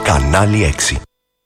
Κανάλι 6.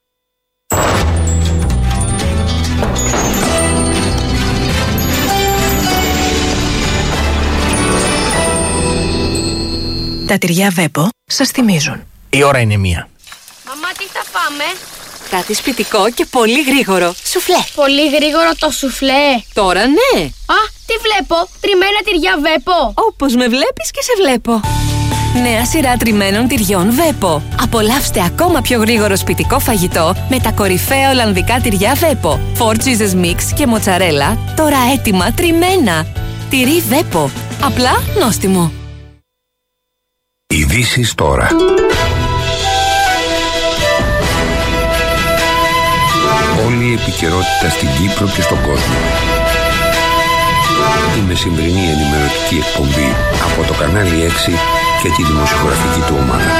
Τα τυριά Βέπο σας θυμίζουν. Η ώρα είναι 1. Μαμά, τι θα φάμε? Κάτι σπιτικό και πολύ γρήγορο. Σουφλέ. Πολύ γρήγορο το σουφλέ. Τώρα ναι. Α, τι βλέπω? Τριμμένα τυριά Βέπο. Όπως με βλέπεις και σε βλέπω. Νέα σειρά τριμμένων τυριών Βέπο. Απολαύστε ακόμα πιο γρήγορο σπιτικό φαγητό με τα κορυφαία ολλανδικά τυριά Βέπο. 4 cheeses mix και μοτσαρέλα, τώρα έτοιμα τριμμένα. Τυρί Βέπο. Απλά νόστιμο. Ειδήσεις τώρα. Όλη η επικαιρότητα στην Κύπρο και στον κόσμο. Η μεσημβρινή ενημερωτική εκπομπή από το κανάλι 6 και τη δημοσιογραφική του ομάδα.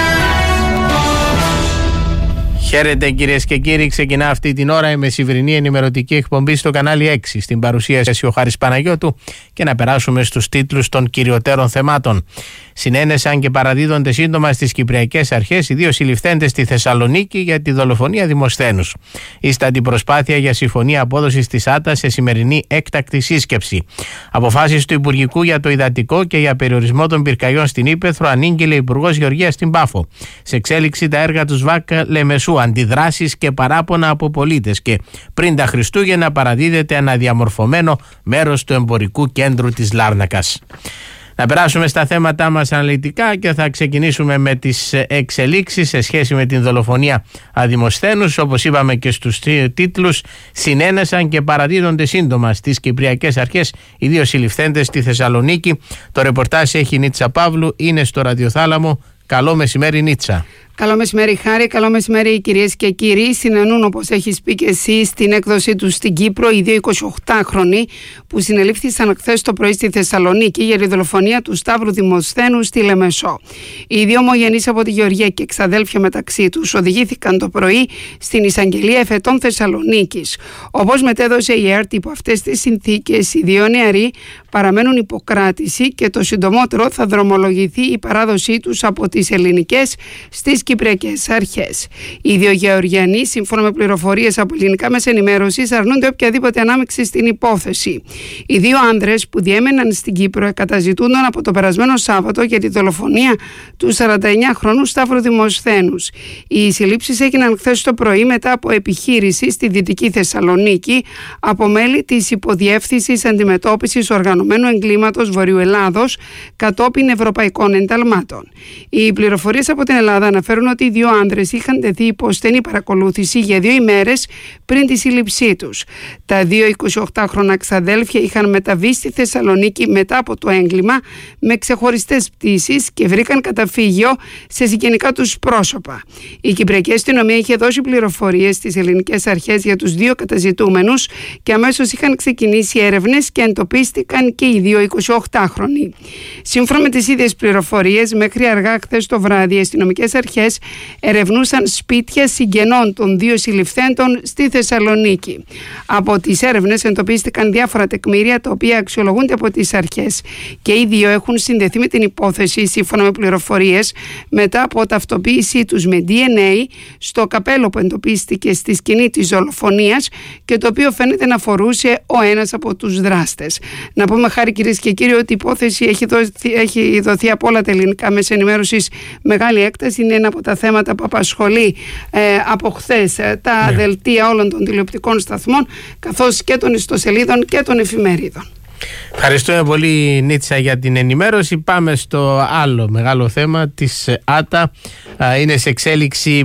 Χαίρετε κυρίες και κύριοι, ξεκινά αυτή την ώρα η μεσημβρινή ενημερωτική εκπομπή στο κανάλι 6. Στην παρουσίαση ο Χάρης Παναγιώτου και να περάσουμε στους τίτλους των κυριωτέρων θεμάτων. Συνένεσαν και παραδίδονται σύντομα στις Κυπριακές Αρχές οι 2 συλληφθέντες στη Θεσσαλονίκη για τη δολοφονία Δημοσθένους. Ίστατη προσπάθεια για συμφωνία απόδοσης της ΆΤΑ σε σημερινή έκτακτη σύσκεψη. Αποφάσεις του Υπουργικού για το υδατικό και για περιορισμό των πυρκαγιών στην Ύπαιθρο ανήγγειλε Υπουργός Γεωργίας στην Πάφο. Σε εξέλιξη τα έργα του ΣΒΑΚ Λεμεσού, αντιδράσεις και παράπονα από πολίτες και πριν τα Χριστούγεννα παραδίδεται αναδιαμορφωμένο μέρος του εμπορικού κέντρου της Λάρνακας. Να περάσουμε στα θέματά μας αναλυτικά και θα ξεκινήσουμε με τις εξελίξεις σε σχέση με την δολοφονία Δημοσθένους. Όπως είπαμε και στους τίτλους, συνένεσαν και παραδίδονται σύντομα στις Κυπριακές Αρχές οι 2 συλληφθέντες στη Θεσσαλονίκη. Το ρεπορτάζ έχει η Νίτσα Παύλου, είναι στο ραδιοθάλαμο. Καλό μεσημέρι, Νίτσα. Καλό μεσημέρι, Χάρη. Καλό μεσημέρι, κυρίες και κύριοι. Συνενούν, όπως έχεις πει και εσύ, στην έκδοσή τους στην Κύπρο οι 2 28χρονοι που συνελήφθησαν χθες το πρωί στη Θεσσαλονίκη για τη δολοφονία του Σταύρου Δημοσθένου στη Λεμεσό. Οι 2 ομογενείς από τη Γεωργία και εξαδέλφια μεταξύ τους οδηγήθηκαν το πρωί στην Εισαγγελία Εφετών Θεσσαλονίκης. Όπως μετέδωσε η ΕΡΤ, υπό αυτές τις συνθήκες, οι 2 νεαροί παραμένουν υποκράτηση και το συντομότερο θα δρομολογηθεί η παράδοσή τους από τις ελληνικές στις Κυπριακές Αρχές. Οι 2 Γεωργιανοί, σύμφωνα με πληροφορίες από ελληνικά μέσα ενημέρωσης, αρνούνται οποιαδήποτε ανάμειξη στην υπόθεση. Οι 2 άνδρες που διέμεναν στην Κύπρο καταζητούνταν από το περασμένο Σάββατο για τη δολοφονία του 49χρονου Σταύρου Δημοσθένους. Οι συλλήψεις έγιναν χθες το πρωί μετά από επιχείρηση στη Δυτική Θεσσαλονίκη από μέλη της Υποδιεύθυνσης Αντιμετώπισης Οργανωμένου Εγκλήματος Βορείου Ελλάδος κατόπιν ευρωπαϊκών ενταλμάτων. Οι πληροφορίες από την Ελλάδα αναφέρουν ότι οι 2 άνδρες είχαν τεθεί υπό στενή παρακολούθηση για 2 ημέρες πριν τη σύλληψή τους. Τα 2 28χρονα ξαδέλφια είχαν μεταβεί στη Θεσσαλονίκη μετά από το έγκλημα με ξεχωριστές πτήσεις και βρήκαν καταφύγιο σε συγγενικά τους πρόσωπα. Η Κυπριακή Αστυνομία είχε δώσει πληροφορίες στις ελληνικές αρχές για τους 2 καταζητούμενους και αμέσως είχαν ξεκινήσει έρευνες και εντοπίστηκαν και οι 2 28χρονοι. Σύμφωνα με τις ίδιες πληροφορίες, μέχρι αργά χθες το βράδυ οι αστυνομικές αρχές ερευνούσαν σπίτια συγγενών των 2 συλληφθέντων στη Θεσσαλονίκη. Από τις έρευνες εντοπίστηκαν διάφορα τεκμήρια τα οποία αξιολογούνται από τις αρχές και οι 2 έχουν συνδεθεί με την υπόθεση, σύμφωνα με πληροφορίες, μετά από ταυτοποίησή τους με DNA στο καπέλο που εντοπίστηκε στη σκηνή της δολοφονίας και το οποίο φαίνεται να φορούσε ο ένας από τους δράστες. Να πούμε, Χάρη, κυρίες και κύριοι, ότι η υπόθεση έχει δοθεί από όλα τα ελληνικά μέσα ενημέρωσης μεγάλη έκταση. Είναι ένα από τα θέματα που απασχολεί από χθες τα δελτία όλων των τηλεοπτικών σταθμών, καθώς και των ιστοσελίδων και των εφημερίδων. Ευχαριστούμε πολύ, Νίτσα, για την ενημέρωση. Πάμε στο άλλο μεγάλο θέμα της ΆΤΑ. Είναι σε εξέλιξη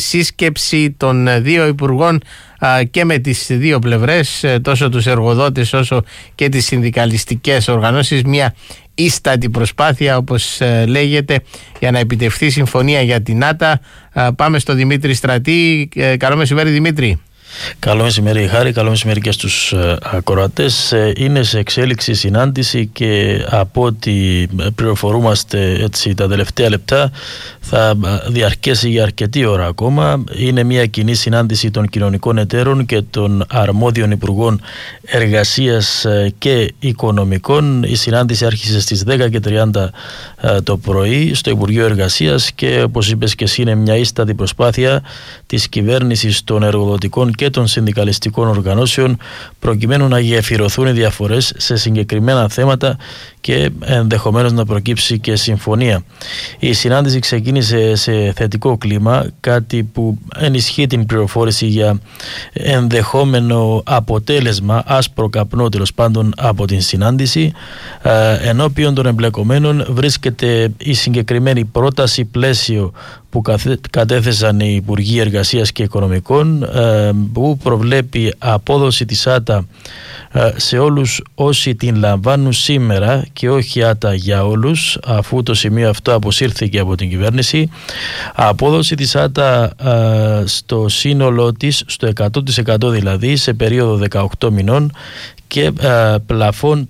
σύσκεψη των 2 υπουργών και με τις 2 πλευρές, τόσο τους εργοδότες όσο και τις συνδικαλιστικές οργανώσεις. Μια ίστατη προσπάθεια, όπως λέγεται, για να επιτευχθεί συμφωνία για την ΆΤΑ. Πάμε στο Δημήτρη Στρατή. Καλό μεσημέρι, Δημήτρη. Καλό μεσημέρι Χάρη, καλό μεσημέρι και στους ακροατές. Είναι σε εξέλιξη συνάντηση και από ό,τι πληροφορούμαστε έτσι τα τελευταία λεπτά θα διαρκέσει για αρκετή ώρα ακόμα. Είναι μια κοινή συνάντηση των κοινωνικών εταίρων και των αρμόδιων υπουργών εργασίας και οικονομικών. Η συνάντηση άρχισε στις 10:30 το πρωί στο Υπουργείο Εργασίας και όπως είπες και εσύ είναι μια ίστατη προσπάθεια της κυβέρνησης, των εργοδοτικών και των συνδικαλιστικών οργανώσεων προκειμένου να γεφυρωθούν οι διαφορές σε συγκεκριμένα θέματα και ενδεχομένως να προκύψει και συμφωνία. Η συνάντηση ξεκίνησε σε θετικό κλίμα, κάτι που ενισχύει την πληροφόρηση για ενδεχόμενο αποτέλεσμα, άσπρο καπνό τέλος πάντων από την συνάντηση. Ενώπιον των εμπλεκομένων βρίσκεται η συγκεκριμένη πρόταση πλαίσιο που κατέθεσαν οι Υπουργοί Εργασίας και Οικονομικών, που προβλέπει απόδοση της ΆΤΑ σε όλους όσοι την λαμβάνουν σήμερα και όχι ΆΤΑ για όλους, αφού το σημείο αυτό αποσύρθηκε από την κυβέρνηση. Απόδοση της ΆΤΑ στο σύνολό της, στο 100% δηλαδή, σε περίοδο 18 μηνών και πλαφόν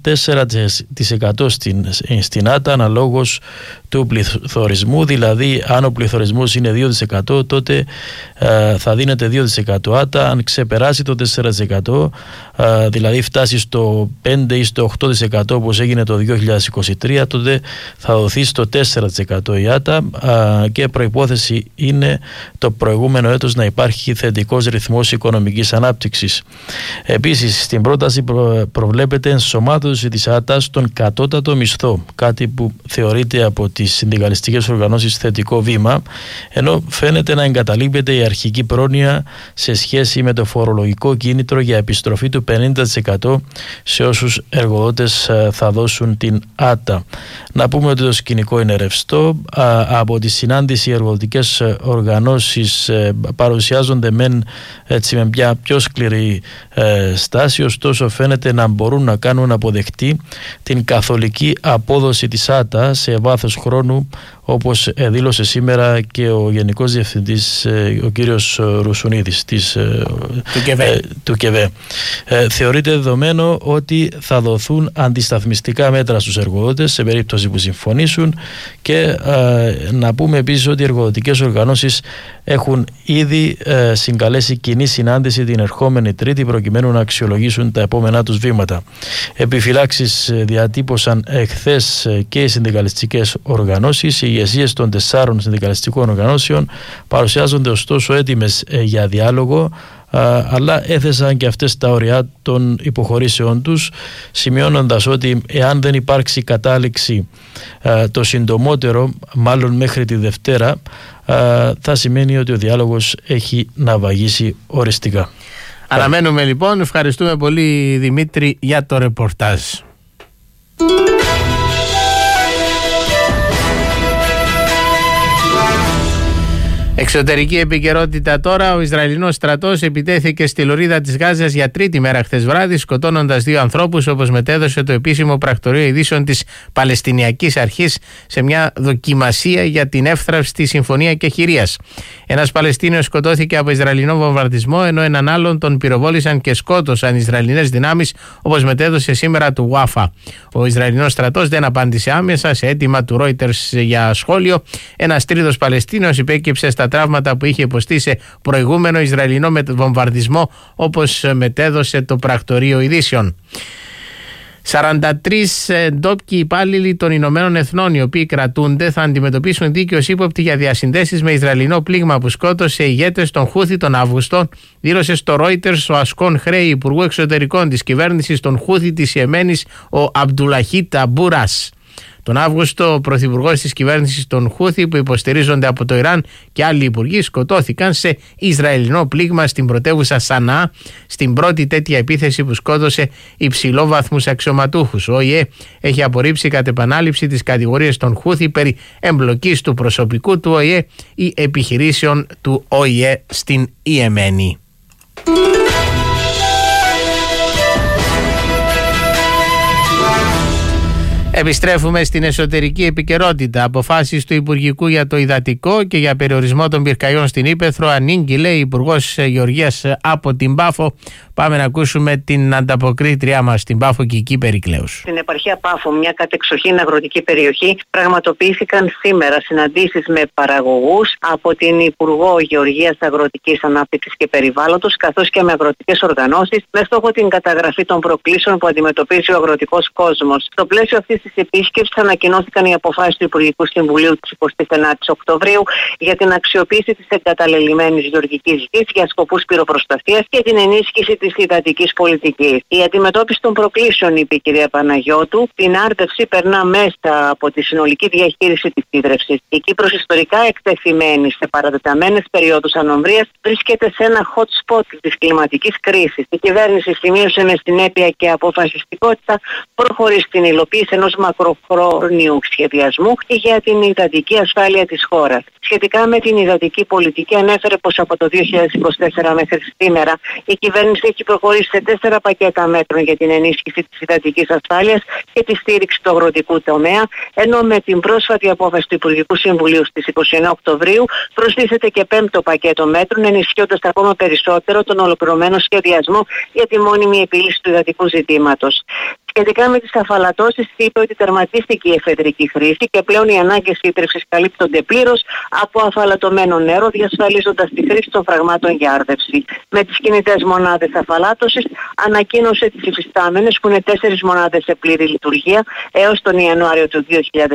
4% στην ΆΤΑ αναλόγως του πληθωρισμού, δηλαδή αν ο πληθωρισμός είναι 2% τότε θα δίνεται 2% ΆΤΑ, αν ξεπεράσει το 4% δηλαδή φτάσει στο 5% ή στο 8% όπως έγινε το 2023, τότε θα δοθεί στο 4% η ΆΤΑ και προϋπόθεση είναι το προηγούμενο έτος να υπάρχει θετικός ρυθμός οικονομικής ανάπτυξης. Επίσης στην πρόταση προβλέπεται ενσωμάτωση της ΆΤΑ στον κατώτατο μισθό, κάτι που θεωρείται από τις συνδικαλιστικές οργανώσεις θετικό βήμα, ενώ φαίνεται να εγκαταλείπεται η αρχική πρόνοια σε σχέση με το φορολογικό κίνητρο για επιστροφή του 50% σε όσους εργοδότες θα δώσουν την ΆΤΑ. Να πούμε ότι το σκηνικό είναι ρευστό. Από τη συνάντηση οι εργοδοτικές οργανώσεις παρουσιάζονται έτσι με μια πιο σκληρή στάση, ωστόσο φαίνεται να μπορούν να κάνουν αποδεκτή την καθολική απόδοση της ΆΤΑ σε βάθος χρόνου, όπως δήλωσε σήμερα και ο Γενικός Διευθυντής ο κύριος Ρουσουνίδης του ΚΕΒΕ. Θεωρείται δεδομένο ότι θα δοθούν αντισταθμιστικά μέτρα στους εργοδότες σε περίπτωση που συμφωνήσουν και να πούμε επίσης ότι οι εργοδοτικές οργανώσεις έχουν ήδη συγκαλέσει κοινή συνάντηση την ερχόμενη Τρίτη προκειμένου να αξιολογήσουν τα επόμενά τους βήματα. Επιφυλάξεις διατύπωσαν εχθές και οι συνδικαλιστικές οργανώσεις. Οι ηγεσίες των 4 συνδικαλιστικών οργανώσεων παρουσιάζονται ωστόσο έτοιμες για διάλογο, αλλά έθεσαν και αυτές τα όρια των υποχωρήσεών τους, σημειώνοντας ότι εάν δεν υπάρξει κατάληξη το συντομότερο, μάλλον μέχρι τη Δευτέρα, θα σημαίνει ότι ο διάλογος έχει να βαγίσει οριστικά. Αναμένουμε λοιπόν. Ευχαριστούμε πολύ Δημήτρη για το ρεπορτάζ. Εξωτερική επικαιρότητα τώρα. Ο Ισραηλινός στρατός επιτέθηκε στη λωρίδα της Γάζας για τρίτη μέρα χθες βράδυ, σκοτώνοντας 2 ανθρώπους, όπως μετέδωσε το επίσημο πρακτορείο ειδήσεων της Παλαιστινιακής Αρχής σε μια δοκιμασία για την εύθραυστη συμφωνία κεχηρίας. Ένας Παλαιστίνιος σκοτώθηκε από Ισραηλινό βομβαρδισμό, ενώ έναν άλλον τον πυροβόλησαν και σκότωσαν Ισραηλινές δυνάμεις, όπως μετέδωσε σήμερα του Wafa. Ο Ισραηλινός στρατός δεν απάντησε άμεσα σε αίτημα του Reuters για σχόλιο. Ένας τρίτος Παλαιστίνιος υπέκυψε στα τραύματα που είχε υποστεί σε προηγούμενο Ισραηλινό βομβαρδισμό, όπως μετέδωσε το πρακτορείο ειδήσεων. 43 ντόπιοι υπάλληλοι των Ηνωμένων Εθνών, οι οποίοι κρατούνται, θα αντιμετωπίσουν δίκαιο ύποπτοι για διασυνδέσεις με Ισραηλινό πλήγμα που σκότωσε ηγέτες των Χούθη τον Αύγουστο, δήλωσε στο Reuters ο Ασκόν Χρέι, υπουργού εξωτερικών της κυβέρνησης των Χούθη της Ιεμένης, ο Αμπτουλαχίτ Αμπουράς. Τον Αύγουστο, ο πρωθυπουργός της κυβέρνησης των Χούθη, που υποστηρίζονται από το Ιράν, και άλλοι υπουργοί σκοτώθηκαν σε Ισραηλινό πλήγμα στην πρωτεύουσα Σανά, στην πρώτη τέτοια επίθεση που σκότωσε υψηλόβαθμους αξιωματούχους. Ο ΟΗΕ έχει απορρίψει κατ' επανάληψη τις κατηγορίες των Χούθη περί εμπλοκής του προσωπικού του ΟΗΕ ή επιχειρήσεων του ΟΗΕ στην Ιεμένη. Επιστρέφουμε στην εσωτερική επικαιρότητα. Αποφάσεις του Υπουργικού για το υδατικό και για περιορισμό των πυρκαγιών στην Ύπαιθρο ανήγγειλε η Υπουργός Γεωργίας από την Πάφο. Πάμε να ακούσουμε την ανταποκρίτριά μας στην Πάφο, Κική Περικλέους. Στην επαρχία Πάφο, μια κατεξοχήν αγροτική περιοχή, πραγματοποιήθηκαν σήμερα συναντήσεις με παραγωγούς από την Υπουργό Γεωργίας, Αγροτικής Ανάπτυξης και Περιβάλλοντος, καθώς και με αγροτικές οργανώσεις, με στόχο την καταγραφή των προκλήσεων που αντιμετωπίζει ο αγροτικός κόσμος. Στο πλαίσιο αυτής της επίσκεψης ανακοινώθηκαν οι αποφάσεις του Υπουργικού Συμβουλίου της 29ης Οκτωβρίου για την αξιοποίηση της εγκαταλελειμμένης γεωργικής γης για σκοπούς πυροπροστασίας και την ενίσχυση της υδατικής πολιτικής. Η αντιμετώπιση των προκλήσεων, είπε η κυρία Παναγιώτου, την άρδευση περνά μέσα από τη συνολική διαχείριση της ίδρευσης. Η Κύπρος, ιστορικά εκτεθειμένη σε παρατεταμένες περιόδους ανομβρίας, βρίσκεται σε ένα hot spot της κλιματικής κρίσης. Η κυβέρνηση σημείωσε με συνέπεια και αποφασιστικότητα προχωρεί στην υλοποίηση ενός μακροχρόνιου σχεδιασμού για την υδατική ασφάλεια της χώρας. Σχετικά με την υδατική πολιτική, ανέφερε πως από το 2024 μέχρι σήμερα η κυβέρνηση έχει προχωρήσει σε 4 πακέτα μέτρων για την ενίσχυση της υδατικής ασφάλειας και τη στήριξη του αγροτικού τομέα, ενώ με την πρόσφατη απόφαση του Υπουργικού Συμβουλίου στις 29 Οκτωβρίου προστίθεται και 5ο πακέτο μέτρων, ενισχύοντας ακόμα περισσότερο τον ολοκληρωμένο σχεδιασμό για τη μόνιμη επίλυση του υδατικού ζητήματος. Σχετικά με τις αφαλατώσεις, είπε ότι τερματίστηκε η εφεδρική χρήση και πλέον οι ανάγκες ίδρυυσης καλύπτονται πλήρως από αφαλατωμένο νερό, διασφαλίζοντας τη χρήση των φραγμάτων για άρδευση. Με τις κινητές μονάδες αφαλάτωσης, ανακοίνωσε τις υφιστάμενες, που είναι 4 μονάδες σε πλήρη λειτουργία έως τον Ιανουάριο του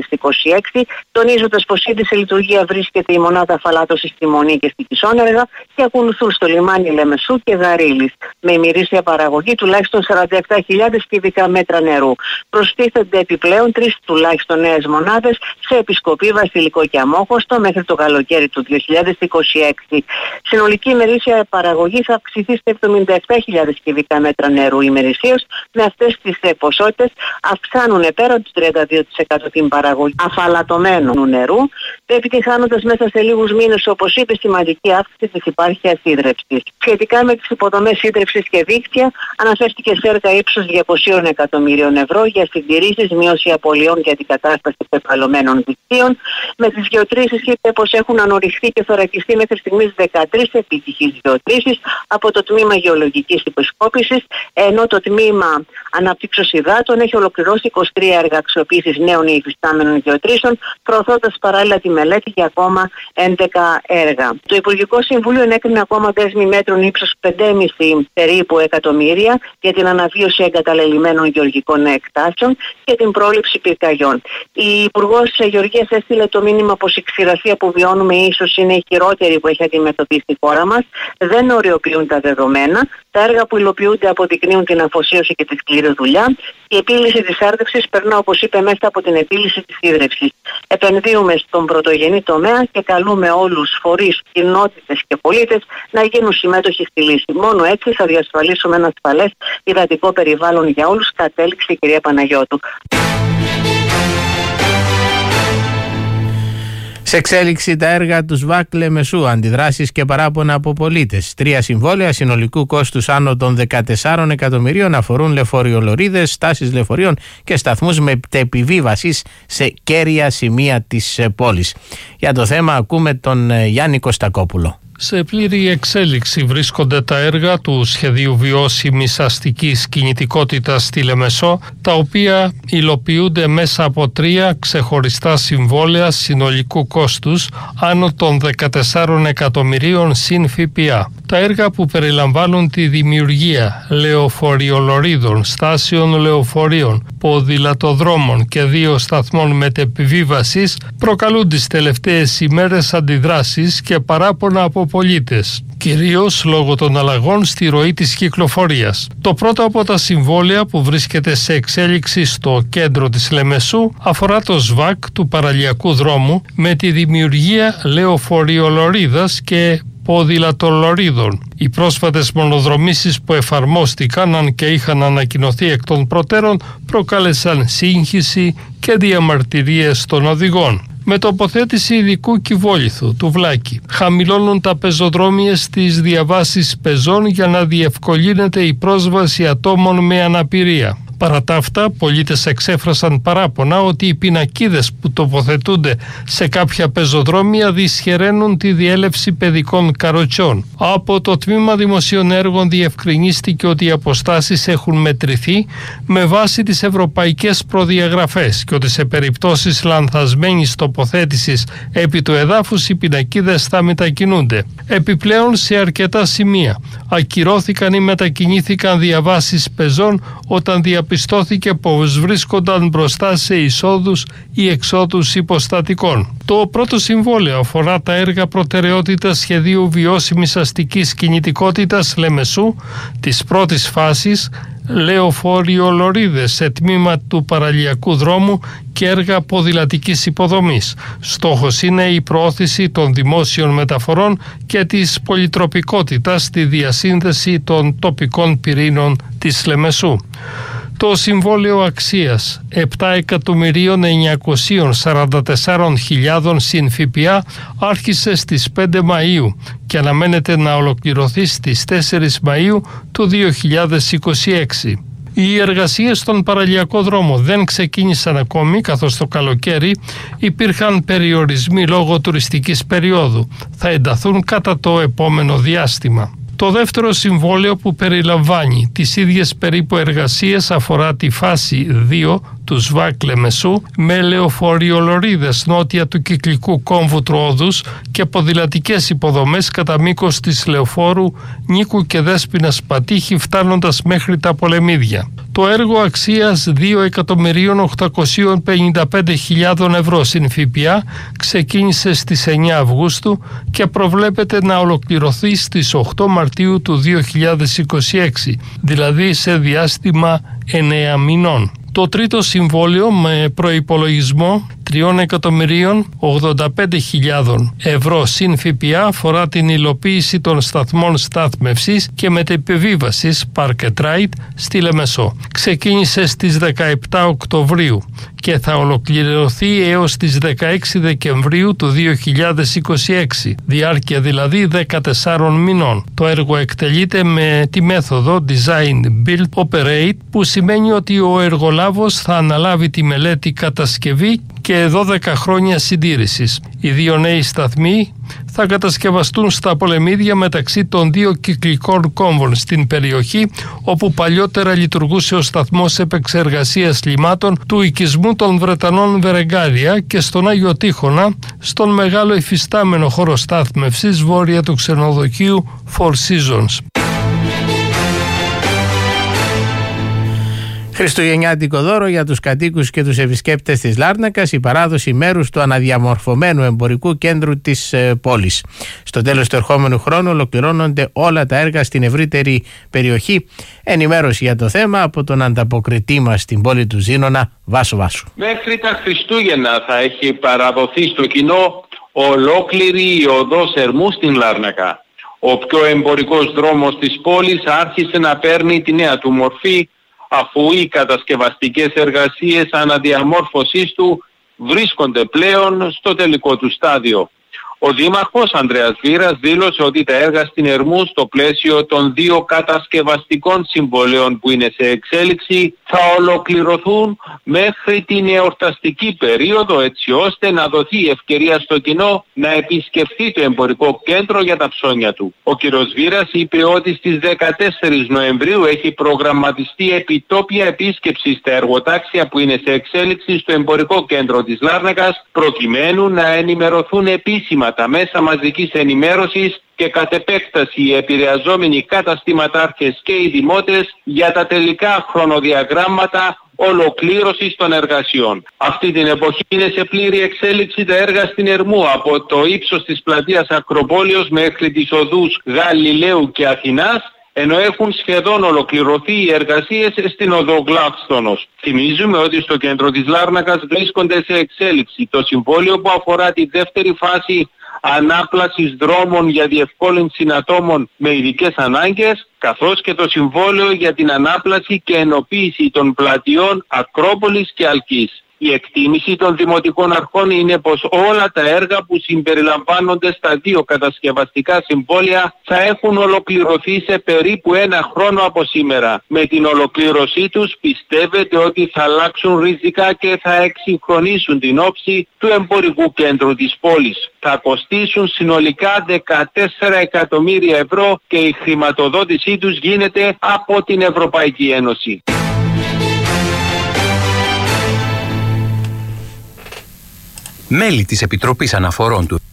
2026, τονίζοντας πως ήδη σε λειτουργία βρίσκεται η μονάδα αφαλάτωσης στη Μονή και στη Κισόνεργα και ακολουθούν στο λιμάνι Λεμεσού και Γαρίλης, με ημερήσια παραγωγή τουλάχιστον 47.000 κυβικά μέτρα νερού. Προστίθενται επιπλέον 3 τουλάχιστον νέες μονάδες σε Επισκοπή, Βασιλικό και Αμόχωστο μέχρι το καλοκαίρι του 2026. Συνολική ημερήσια παραγωγή θα αυξηθεί στα 77.000 κυβικά μέτρα νερού ημερησίως. Με αυτές τις ποσότητες αυξάνουν πέραν του 32% την παραγωγή αφαλατωμένου νερού, επιτυχάνοντας μέσα σε λίγους μήνες, όπως είπε, σημαντική αύξηση της υπάρχειας ίδρευσης. Σχετικά με τις υποδομές ίδρευσης και δίκτυα, αναφέρθηκε σε έργα ύψους 200 εκατομμυρίων ευρώ για συντηρήσεις, μείωση απολειών και αντικατάσταση πεπαλωμένων δικτύων. Με τις γεωτρήσεις, είπε πως έχουν ανορυχθεί και θωρακιστεί μέχρι στιγμής 13 επιτυχείς γεωτρήσεις από το τμήμα γεωλογικής επισκόπησης, ενώ το τμήμα αναπτύξεως υδάτων έχει ολοκληρώσει 23 έργα αξιοποίησης νέων ή υφιστάμενων γεωτρήσεων, προωθώντας παράλληλα τη μελέτη για ακόμα 11 έργα. Το Υπουργικό Συμβούλιο ενέκρινε ακόμα δέσμη μέτρων ύψους 5,5 περίπου εκατομμύρια για την αναβίωση εγκαταλελειμμένων γεωργικών εκτάσεων και την πρόληψη πυρκαγιών. Η Υπουργός Γεωργίας έστειλε το μήνυμα πως η ξηρασία που βιώνουμε ίσως είναι η χειρότερη που έχει αντιμετωπίσει η χώρα μας. Δεν οριοποιούν τα δεδομένα. Τα έργα που υλοποιούνται αποδεικνύουν την αφοσίωση και τη σκληρή δουλειά. Η επίλυση της άρδευσης περνά, όπως είπε, μέσα από την επίλυση της ίδρευσης. Επενδύουμε στον πρωτογενή τομέα και καλούμε όλους φορείς, κοινότητες και πολίτες να γίνουν συμμέτοχοι στη λύση. Μόνο έτσι θα διασφαλίσουμε ένα ασφαλές υδατικό περιβάλλον για όλους, κατέληξε η κυρία Παναγιώτου. Σε εξέλιξη τα έργα του ΣΒΑΚ Λεμεσού, αντιδράσεις και παράπονα από πολίτες. 3 συμβόλαια συνολικού κόστους άνω των 14 εκατομμυρίων αφορούν λεωφορειολωρίδες, στάσεις λεωφορείων και σταθμούς μετεπιβίβασης σε κέρια σημεία της πόλης. Για το θέμα ακούμε τον Γιάννη Κωστακόπουλο. Σε πλήρη εξέλιξη βρίσκονται τα έργα του Σχεδίου Βιώσιμης Αστικής Κινητικότητας στη Λεμεσό, τα οποία υλοποιούνται μέσα από 3 ξεχωριστά συμβόλαια συνολικού κόστους άνω των 14 εκατομμυρίων συν ΦΠΑ. Τα έργα, που περιλαμβάνουν τη δημιουργία λεωφοριολωρίδων, στάσεων λεωφορείων, ποδηλατοδρόμων και 2 σταθμών μετεπιβίβασης, προκαλούν τις τελευταίες ημέρες αντιδράσεις και παράπονα από πολίτες, κυρίως λόγω των αλλαγών στη ροή της κυκλοφορίας. Το πρώτο από τα συμβόλαια, που βρίσκεται σε εξέλιξη στο κέντρο της Λεμεσού, αφορά το ΣΒΑΚ του παραλιακού δρόμου με τη δημιουργία λεωφοριολωρίδας και ποδηλατολωρίδων. Οι πρόσφατες μονοδρομήσεις που εφαρμόστηκαν, αν και είχαν ανακοινωθεί εκ των προτέρων, προκάλεσαν σύγχυση και διαμαρτυρίες των οδηγών. Με τοποθέτηση ειδικού κυβόλιθου του Βλάκη, χαμηλώνουν τα πεζοδρόμια στις διαβάσεις πεζών για να διευκολύνεται η πρόσβαση ατόμων με αναπηρία. Παρά τα αυτά, πολίτες εξέφρασαν παράπονα ότι οι πινακίδες που τοποθετούνται σε κάποια πεζοδρόμια δυσχεραίνουν τη διέλευση παιδικών καροτσιών. Από το Τμήμα Δημοσίων Έργων διευκρινίστηκε ότι οι αποστάσεις έχουν μετρηθεί με βάση τις ευρωπαϊκές προδιαγραφές και ότι σε περιπτώσεις λανθασμένης τοποθέτησης επί του εδάφους οι πινακίδες θα μετακινούνται. Επιπλέον, σε αρκετά σημεία ακυρώθηκαν ή μετακινήθηκαν διαβάσεις πεζών όταν διαπιστώθηκε πως βρίσκονταν μπροστά σε εισόδους ή εξόδους υποστατικών. Το πρώτο συμβόλαιο αφορά τα έργα προτεραιότητας σχεδίου βιώσιμης αστικής κινητικότητας Λεμεσού της πρώτης φάσης, Λεωφόριο Λωρίδες σε τμήμα του παραλιακού δρόμου και έργα ποδηλατικής υποδομής. Στόχος είναι η προώθηση των δημόσιων μεταφορών και της πολυτροπικότητας στη διασύνδεση των τοπικών πυρήνων της Λεμεσού. Το συμβόλαιο αξίας 7.944.000 συν ΦΠΑ άρχισε στις 5 Μαΐου και αναμένεται να ολοκληρωθεί στις 4 Μαΐου του 2026. Οι εργασίες στον παραλιακό δρόμο δεν ξεκίνησαν ακόμη, καθώς το καλοκαίρι υπήρχαν περιορισμοί λόγω τουριστικής περίοδου. Θα ενταθούν κατά το επόμενο διάστημα. Το δεύτερο συμβόλαιο, που περιλαμβάνει τις ίδιες περίπου εργασίες, αφορά τη φάση 2 του ΣΒΑΚ Λεμεσού με λεωφοριολωρίδες νότια του κυκλικού κόμβου του Όδους και ποδηλατικές υποδομές κατά μήκος της Λεωφόρου Νίκου και Δέσποινας Πατήχη φτάνοντας μέχρι τα Πολεμίδια. Το έργο αξίας 2.855.000 ευρώ συν ΦΠΑ ξεκίνησε στις 9 Αυγούστου και προβλέπεται να ολοκληρωθεί στις 8 Μαρτίου του 2026, δηλαδή σε διάστημα 9 μηνών. Το τρίτο συμβόλαιο, με προϋπολογισμό 3.085.000 ευρώ συν ΦΠΑ, αφορά την υλοποίηση των σταθμών στάθμευσης και μετεπιβίβασης Park and Ride στη Λεμεσό. Ξεκίνησε στις 17 Οκτωβρίου και θα ολοκληρωθεί έως τις 16 Δεκεμβρίου του 2026, διάρκεια δηλαδή 14 μηνών. Το έργο εκτελείται με τη μέθοδο Design Build Operate, που σημαίνει ότι ο εργολάβος θα αναλάβει τη μελέτη, κατασκευή και 12 χρόνια συντήρησης. Οι δύο νέοι σταθμοί θα κατασκευαστούν στα Πολεμίδια μεταξύ των δύο κυκλικών κόμβων στην περιοχή όπου παλιότερα λειτουργούσε ο σταθμός επεξεργασίας λιμάτων του οικισμού των Βρετανών Βερεγκάρια και στον Άγιο Τείχονα, στον μεγάλο υφιστάμενο χώρο στάθμευσης βόρεια του ξενοδοχείου Four Seasons. Χριστουγεννιάτικο δώρο για τους κατοίκους και τους επισκέπτες της Λάρνακας, η παράδοση μέρους του αναδιαμορφωμένου εμπορικού κέντρου της πόλης. Στο τέλος του ερχόμενου χρόνου ολοκληρώνονται όλα τα έργα στην ευρύτερη περιοχή. Ενημέρωση για το θέμα από τον ανταποκριτή μας στην πόλη του Ζήνονα, Βάσο Βάσου. Μέχρι τα Χριστούγεννα θα έχει παραδοθεί στο κοινό ολόκληρη η οδός Ερμού στην Λάρνακα. Ο πιο εμπορικός δρόμος της πόλης άρχισε να παίρνει τη νέα του μορφή, αφού οι κατασκευαστικές εργασίες αναδιαμόρφωσής του βρίσκονται πλέον στο τελικό του στάδιο. Ο Δήμαρχος Ανδρέας Βήρας δήλωσε ότι τα έργα στην Ερμού στο πλαίσιο των δύο κατασκευαστικών συμβολέων που είναι σε εξέλιξη θα ολοκληρωθούν μέχρι την εορταστική περίοδο, έτσι ώστε να δοθεί ευκαιρία στο κοινό να επισκεφθεί το εμπορικό κέντρο για τα ψώνια του. Ο κ. Βήρας είπε ότι στις 14 Νοεμβρίου έχει προγραμματιστεί επιτόπια επίσκεψη στα εργοτάξια που είναι σε εξέλιξη στο εμπορικό κέντρο της Λάρνακας, προκειμένου να ενημερωθούν επίσημα τα μέσα μαζικής ενημέρωσης και κατ' επέκταση οι επηρεαζόμενοι καταστηματάρχες και οι δημότες για τα τελικά χρονοδιαγράμματα ολοκλήρωσης των εργασιών. Αυτή την εποχή είναι σε πλήρη εξέλιξη τα έργα στην Ερμού, από το ύψος της πλατείας Ακροπόλεως μέχρι τις οδούς Γαλιλαίου και Αθηνάς, ενώ έχουν σχεδόν ολοκληρωθεί οι εργασίες στην οδό Γλάξτονος. Θυμίζουμε ότι στο κέντρο της Λάρνακας βρίσκονται σε εξέλιξη το συμβόλαιο που αφορά τη δεύτερη φάση ανάπλασης δρόμων για διευκόλυνση ατόμων με ειδικές ανάγκες, καθώς και το συμβόλαιο για την ανάπλαση και ενοποίηση των πλατιών Ακρόπολης και Αλκής. Η εκτίμηση των δημοτικών αρχών είναι πως όλα τα έργα που συμπεριλαμβάνονται στα δύο κατασκευαστικά συμβόλαια θα έχουν ολοκληρωθεί σε περίπου 1 χρόνο από σήμερα. Με την ολοκλήρωσή τους πιστεύετε ότι θα αλλάξουν ριζικά και θα εξυγχρονίσουν την όψη του εμπορικού κέντρου της πόλης. Θα κοστίσουν συνολικά 14 εκατομμύρια ευρώ και η χρηματοδότησή τους γίνεται από την Ευρωπαϊκή Ένωση. Μέλη της Επιτροπής Αναφορών του.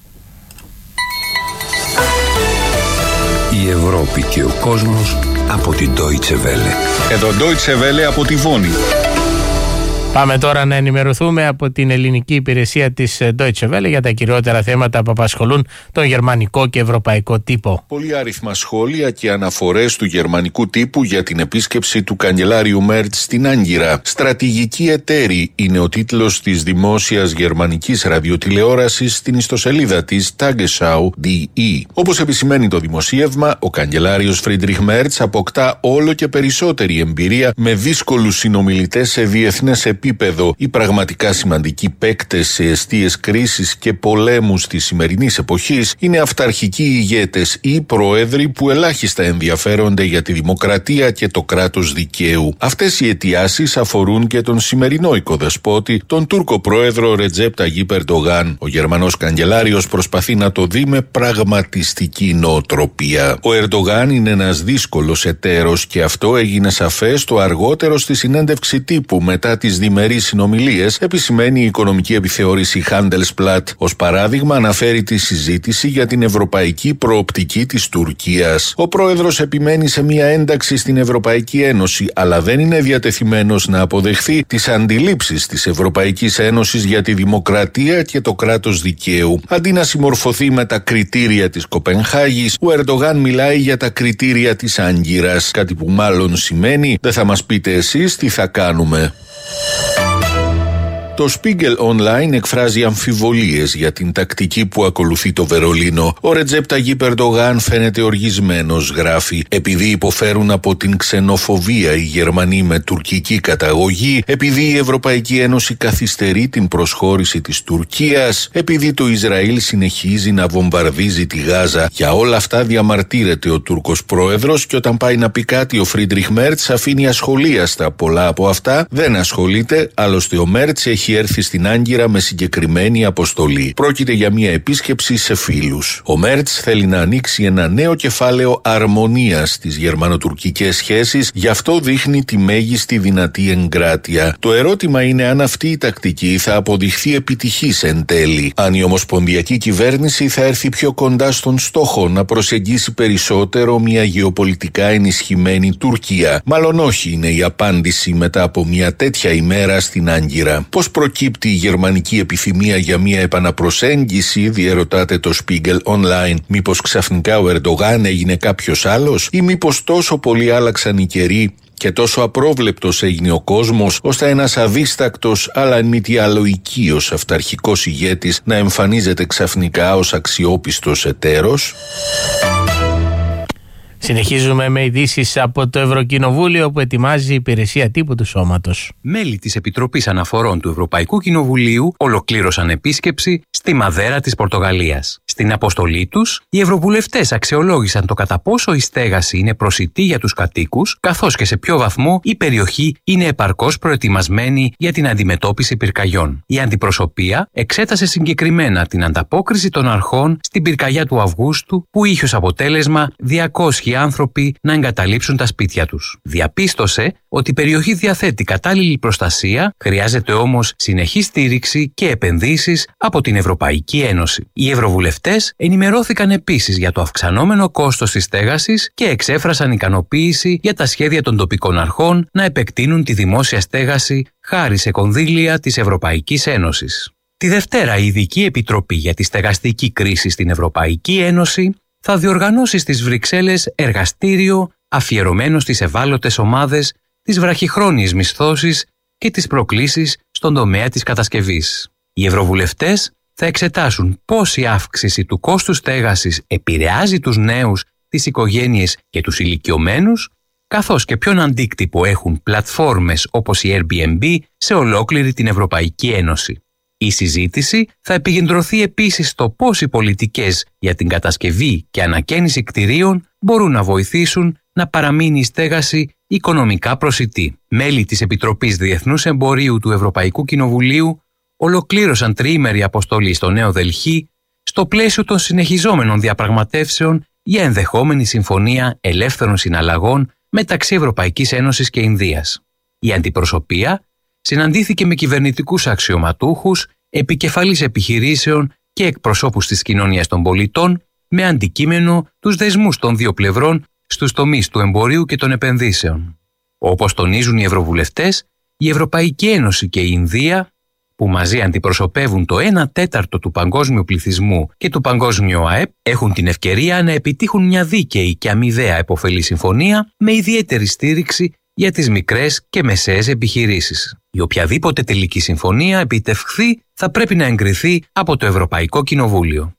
Η Ευρώπη και ο κόσμος από την Deutsche Welle. Εδώ Deutsche Welle από τη Βόνη. Πάμε τώρα να ενημερωθούμε από την ελληνική υπηρεσία της Deutsche Welle για τα κυριότερα θέματα που απασχολούν τον γερμανικό και ευρωπαϊκό τύπο. Πολύ άριθμα σχόλια και αναφορές του γερμανικού τύπου για την επίσκεψη του καγκελάριου Μέρτς στην Άγκυρα. Στρατηγική εταίρη είναι ο τίτλος της δημόσιας γερμανικής ραδιοτηλεόρασης στην ιστοσελίδα της Tagesschau.de. Όπως επισημαίνει το δημοσίευμα, ο καγκελάριος Φρίντριχ Μέρτς αποκτά όλο και περισσότερη εμπειρία με δύσκολους συνομιλητές σε διεθνές επίπεδο. Οι πραγματικά σημαντικοί παίκτες σε εστίες κρίσης και πολέμους της σημερινής εποχής είναι αυταρχικοί ηγέτες ή προέδροι που ελάχιστα ενδιαφέρονται για τη δημοκρατία και το κράτος δικαίου. Αυτές οι αιτιάσεις αφορούν και τον σημερινό οικοδεσπότη, τον Τούρκο πρόεδρο Ρετζέπ Ταγίπ Ερντογάν. Ο Γερμανός καγκελάριος προσπαθεί να το δει με πραγματιστική νοοτροπία. Ο Ερντογάν είναι ένας δύσκολος εταίρος και αυτό έγινε σαφές το αργότερο στη συνέντευξη τύπου μετά τις διμερείς συνομιλίες, επισημαίνει η οικονομική επιθεώρηση Handelsblatt. Ως παράδειγμα αναφέρει τη συζήτηση για την ευρωπαϊκή προοπτική της Τουρκίας. Ο πρόεδρος επιμένει σε μια ένταξη στην Ευρωπαϊκή Ένωση, αλλά δεν είναι διατεθειμένος να αποδεχθεί τις αντιλήψεις της Ευρωπαϊκής Ένωσης για τη δημοκρατία και το κράτος δικαίου. Αντί να συμμορφωθεί με τα κριτήρια της Κοπενχάγης, ο Ερντογάν μιλάει για τα κριτήρια της Άγκυρας, κάτι που μάλλον σημαίνει «δεν θα μας πείτε εσείς τι θα κάνουμε». Το Spiegel Online εκφράζει αμφιβολίες για την τακτική που ακολουθεί το Βερολίνο. Ο Ρετζέπ Ταγίπ Ερντογάν φαίνεται οργισμένος, γράφει, επειδή υποφέρουν από την ξενοφοβία οι Γερμανοί με τουρκική καταγωγή, επειδή η Ευρωπαϊκή Ένωση καθυστερεί την προσχώρηση της Τουρκίας, επειδή το Ισραήλ συνεχίζει να βομβαρδίζει τη Γάζα. Για όλα αυτά διαμαρτύρεται ο Τούρκος πρόεδρος και όταν πάει να πει κάτι ο Φρίντριχ Μέρτς αφήνει ασχολίαστα πολλά από αυτά, δεν ασχολείται, άλλωστε ο Μέρτς έχει έρθει στην Άγκυρα με συγκεκριμένη αποστολή. Πρόκειται για μια επίσκεψη σε φίλους. Ο Μέρτς θέλει να ανοίξει ένα νέο κεφάλαιο αρμονίας στις γερμανοτουρκικές σχέσεις, γι' αυτό δείχνει τη μέγιστη δυνατή εγκράτεια. Το ερώτημα είναι αν αυτή η τακτική θα αποδειχθεί επιτυχής εν τέλει. Αν η ομοσπονδιακή κυβέρνηση θα έρθει πιο κοντά στον στόχο να προσεγγίσει περισσότερο μια γεωπολιτικά ενισχυμένη Τουρκία. Μάλλον όχι είναι η απάντηση μετά από μια τέτοια ημέρα στην Άγκυρα. Πώς προκύπτει η γερμανική επιθυμία για μια επαναπροσέγγιση, διερωτάται το Spiegel Online. Μήπως ξαφνικά ο Ερντογάν έγινε κάποιος άλλος ή μήπως τόσο πολύ άλλαξαν οι καιροί και τόσο απρόβλεπτος έγινε ο κόσμος, ώστε ένας αδίστακτος αλλά εν μη τι άλλο οικείος αυταρχικός ηγέτης να εμφανίζεται ξαφνικά ως αξιόπιστος εταίρος. Συνεχίζουμε με ειδήσεις από το Ευρωκοινοβούλιο που ετοιμάζει η υπηρεσία τύπου του σώματος. Μέλη της Επιτροπής Αναφορών του Ευρωπαϊκού Κοινοβουλίου ολοκλήρωσαν επίσκεψη στη Μαδέρα της Πορτογαλίας. Στην αποστολή τους, οι ευρωβουλευτές αξιολόγησαν το κατά πόσο η στέγαση είναι προσιτή για τους κατοίκους, καθώς και σε ποιο βαθμό η περιοχή είναι επαρκώς προετοιμασμένη για την αντιμετώπιση πυρκαγιών. Η αντιπροσωπεία εξέτασε συγκεκριμένα την ανταπόκριση των αρχών στην πυρκαγιά του Αυγούστου, που είχε ως αποτέλεσμα 200 άνθρωποι να εγκαταλείψουν τα σπίτια τους. Διαπίστωσε ότι η περιοχή διαθέτει κατάλληλη προστασία, χρειάζεται όμως συνεχή στήριξη και επενδύσεις από την Ευρωπαϊκή Ένωση. Οι ευρωβουλευτές ενημερώθηκαν επίσης για το αυξανόμενο κόστος της στέγασης και εξέφρασαν ικανοποίηση για τα σχέδια των τοπικών αρχών να επεκτείνουν τη δημόσια στέγαση χάρη σε κονδύλια της Ευρωπαϊκής Ένωσης. Τη Δευτέρα, η Ειδική Επιτροπή για τη Στεγαστική Κρίση στην Ευρωπαϊκή Ένωση θα διοργανώσει στις Βρυξέλλες εργαστήριο αφιερωμένο στις ευάλωτες ομάδες, τις βραχυχρόνιες μισθώσεις και τις προκλήσεις στον τομέα της κατασκευής. Οι ευρωβουλευτές θα εξετάσουν πώς η αύξηση του κόστους στέγασης επηρεάζει τους νέους, τις οικογένειες και τους ηλικιωμένους καθώς και ποιον αντίκτυπο έχουν πλατφόρμες όπως η Airbnb σε ολόκληρη την Ευρωπαϊκή Ένωση. Η συζήτηση θα επικεντρωθεί επίσης στο πώς οι πολιτικές για την κατασκευή και ανακαίνιση κτηρίων μπορούν να βοηθήσουν να παραμείνει η στέγαση οικονομικά προσιτή. Μέλη της Επιτροπής Διεθνούς Εμπορίου του Ευρωπαϊκού Κοινοβουλίου ολοκλήρωσαν τριήμερη αποστολή στο Νέο Δελχή στο πλαίσιο των συνεχιζόμενων διαπραγματεύσεων για ενδεχόμενη συμφωνία ελεύθερων συναλλαγών μεταξύ Ευρωπαϊκής Ένωσης και Ινδίας. Η αντιπροσωπεία συναντήθηκε με κυβερνητικούς αξιωματούχους, επικεφαλής επιχειρήσεων και εκπροσώπους της κοινωνίας των πολιτών με αντικείμενο τους δεσμούς των δύο πλευρών στους τομείς του εμπορίου και των επενδύσεων. Όπως τονίζουν οι ευρωβουλευτές, η Ευρωπαϊκή Ένωση και η Ινδία, που μαζί αντιπροσωπεύουν το 1/4 του παγκόσμιου πληθυσμού και του παγκόσμιου ΑΕΠ, έχουν την ευκαιρία να επιτύχουν μια δίκαιη και αμοιβαία επωφελή συμφωνία με ιδιαίτερη στήριξη για τις μικρές και μεσαίες επιχειρήσεις. Η οποιαδήποτε τελική συμφωνία επιτευχθεί θα πρέπει να εγκριθεί από το Ευρωπαϊκό Κοινοβούλιο.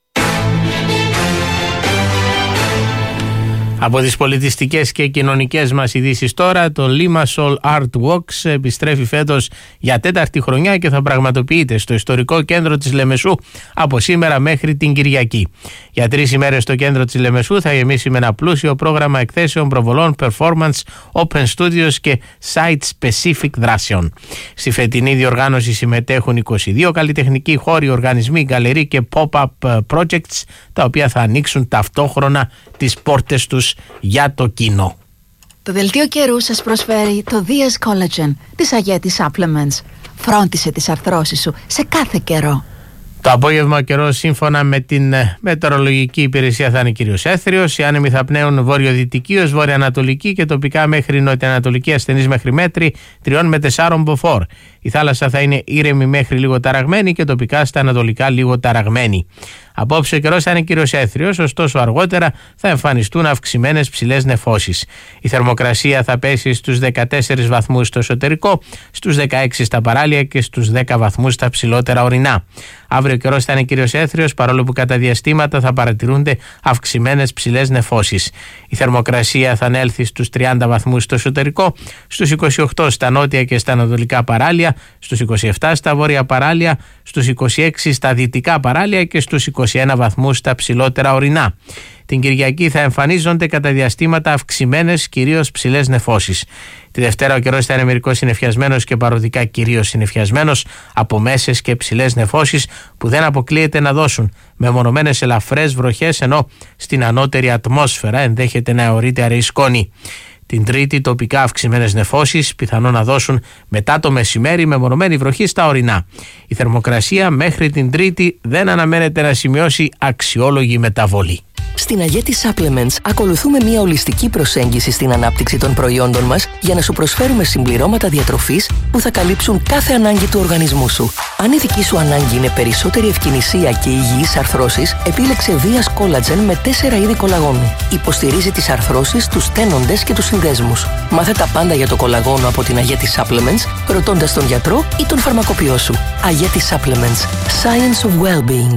Από τις πολιτιστικές και κοινωνικές μας ειδήσεις τώρα, το Limassol Art Walks επιστρέφει φέτος για 4η χρονιά και θα πραγματοποιείται στο ιστορικό κέντρο της Λεμεσού από σήμερα μέχρι την Κυριακή. Για 3 ημέρες το κέντρο της Λεμεσού θα γεμίσει με ένα πλούσιο πρόγραμμα εκθέσεων, προβολών, performance, open studios και site-specific δράσεων. Στη φετινή διοργάνωση συμμετέχουν 22 καλλιτεχνικοί χώροι, οργανισμοί, γκαλερί και pop-up projects, τα οποία θα ανοίξουν ταυτόχρονα τις πόρτες τους για το κοινό. Το δελτίο καιρού σας προσφέρει το Diaz Collagen της Αγέτη Supplements. Φρόντισε τις αρθρώσεις σου σε κάθε καιρό. Το απόγευμα ο καιρός σύμφωνα με την μετεωρολογική υπηρεσία θα είναι κυρίως έθριος. Οι άνεμοι θα πνέουν βορειοδυτική ως βορειοανατολική και τοπικά μέχρι νοτιοανατολική, ασθενής μέχρι μέτρη 3 με 4 μποφόρ. Η θάλασσα θα είναι ήρεμη μέχρι λίγο ταραγμένη και τοπικά στα ανατολικά λίγο ταραγμένη. Απόψε ο καιρός θα είναι κυρίως έθριος, ωστόσο αργότερα θα εμφανιστούν αυξημένες ψηλές νεφώσεις. Η θερμοκρασία θα πέσει στους 14 βαθμούς στο εσωτερικό, στους 16 στα παράλια και στους 10 βαθμούς στα ψηλότερα ορεινά. Αύριο ο καιρός θα είναι κυρίως έθριος, παρόλο που κατά διαστήματα θα παρατηρούνται αυξημένες ψηλές νεφώσεις. Η θερμοκρασία θα ανέλθει στους 30 βαθμούς στο εσωτερικό, στους 28 στα νότια και στα ανατολικά παράλια, στους 27 στα βόρεια παράλια, στους 26 στα δυτικά παράλια και στους 21 βαθμούς στα ψηλότερα ορεινά. Την Κυριακή θα εμφανίζονται κατά διαστήματα αυξημένες κυρίως ψηλές νεφώσεις. Τη Δευτέρα ο καιρός θα είναι μερικώς συννεφιασμένος και παροδικά κυρίως συννεφιασμένος από μέσες και ψηλές νεφώσεις που δεν αποκλείεται να δώσουν μεμονωμένες ελαφρές βροχές, ενώ στην ανώτερη ατμόσφαιρα ενδέχεται να αιωρείται αραιή σκόνη. Την Τρίτη τοπικά αυξημένες νεφώσεις πιθανόν να δώσουν μετά το μεσημέρι μεμονωμένη βροχή στα ορεινά. Η θερμοκρασία μέχρι την Τρίτη δεν αναμένεται να σημειώσει αξιόλογη μεταβολή. Στην Αγέτη Supplements ακολουθούμε μια ολιστική προσέγγιση στην ανάπτυξη των προϊόντων μας για να σου προσφέρουμε συμπληρώματα διατροφής που θα καλύψουν κάθε ανάγκη του οργανισμού σου. Αν η δική σου ανάγκη είναι περισσότερη ευκινησία και υγιείς αρθρώσεις, επίλεξε Diaz Collagen με 4 είδη κολαγόνου. Υποστηρίζει τις αρθρώσεις, τους στένοντες και τους συνδέσμους. Μάθε τα πάντα για το κολαγόνο από την Αγέτη Supplements, ρωτώντας τον γιατρό ή τον φαρμακοποιό σου. Αγέτη Supplements. Science of Well-being.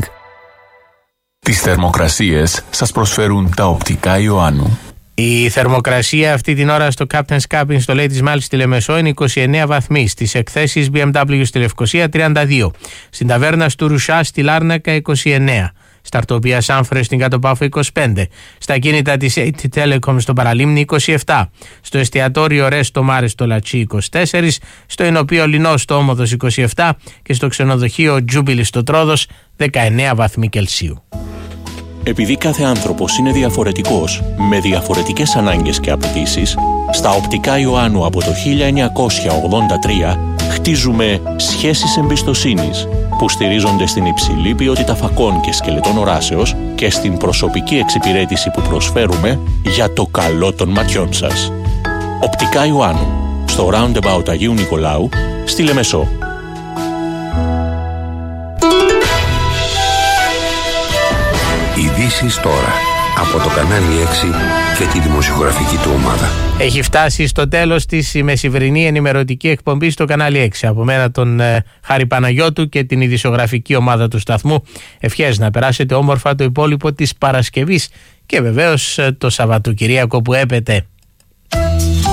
Τις θερμοκρασίες σας προσφέρουν τα οπτικά Ιωάννου. Η θερμοκρασία αυτή την ώρα στο Captain's Cabin στο Ladies Mall στη Λεμεσό είναι 29 βαθμοί. Στις εκθέσεις BMW στη Λευκοσία 32. Στην ταβέρνα του Ρουσά στη Λάρνακα 29. Στα αρτοπία Σάμφρε στην Κάτω Πάφο 25. Στα κίνητα της AT Telecom στο Παραλίμνη 27. Στο εστιατόριο Ρέστο Μάρε στο Λατσί 24. Στο Ενοπείο Λινό στο Όμοδος 27. Και στο ξενοδοχείο Τζούμπιλι στο Τρόδος 19 βαθμοί Κελσίου. Επειδή κάθε άνθρωπος είναι διαφορετικός, με διαφορετικές ανάγκες και απαιτήσεις, στα οπτικά Ιωάννου από το 1983 χτίζουμε σχέσεις εμπιστοσύνης που στηρίζονται στην υψηλή ποιότητα φακών και σκελετών οράσεως και στην προσωπική εξυπηρέτηση που προσφέρουμε για το καλό των ματιών σας. Οπτικά Ιωάννου, στο Roundabout Αγίου Νικολάου, στη Λεμεσό. Ειδήσεις τώρα από το κανάλι 6 και τη δημοσιογραφική του ομάδα. Έχει φτάσει στο τέλος της η μεσημβρινή ενημερωτική εκπομπή στο κανάλι 6. Από μένα τον Χάρη Παναγιώτου και την ειδησιογραφική ομάδα του σταθμού. Ευχές να περάσετε όμορφα το υπόλοιπο της Παρασκευής και βεβαίως το Σαββατοκυριακό που έπεται.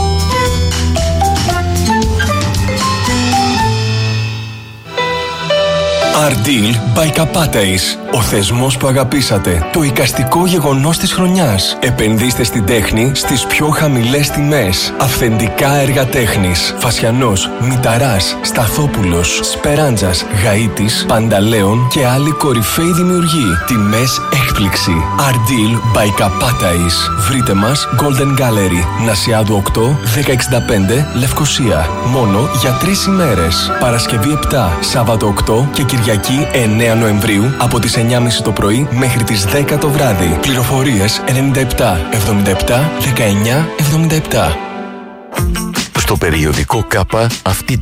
Ardeal by Kapatais. Ο θεσμός που αγαπήσατε. Το εικαστικό γεγονός της χρονιάς. Επενδύστε στην τέχνη στις πιο χαμηλές τιμές. Αυθεντικά έργα τέχνης. Φασιανός, Μηταράς, Σταθόπουλος, Σπεράντζας, Γαΐτης, Πανταλέων και άλλοι κορυφαίοι δημιουργοί. Τιμές έκπληξη. Ardeal by Kapatais. Βρείτε μας Golden Gallery, Νασιάδου 8, 1065, Λευκοσία. Μόνο για 3 ημέρες. Παρασκευή 7, Σάββατο 8 και Κυριακή 9 Νοεμβρίου από τις 9.30 το πρωί μέχρι τις 10 το βράδυ. Πληροφορίες 97 77 19 77. Στο περιοδικό ΚΑΠΑ αυτή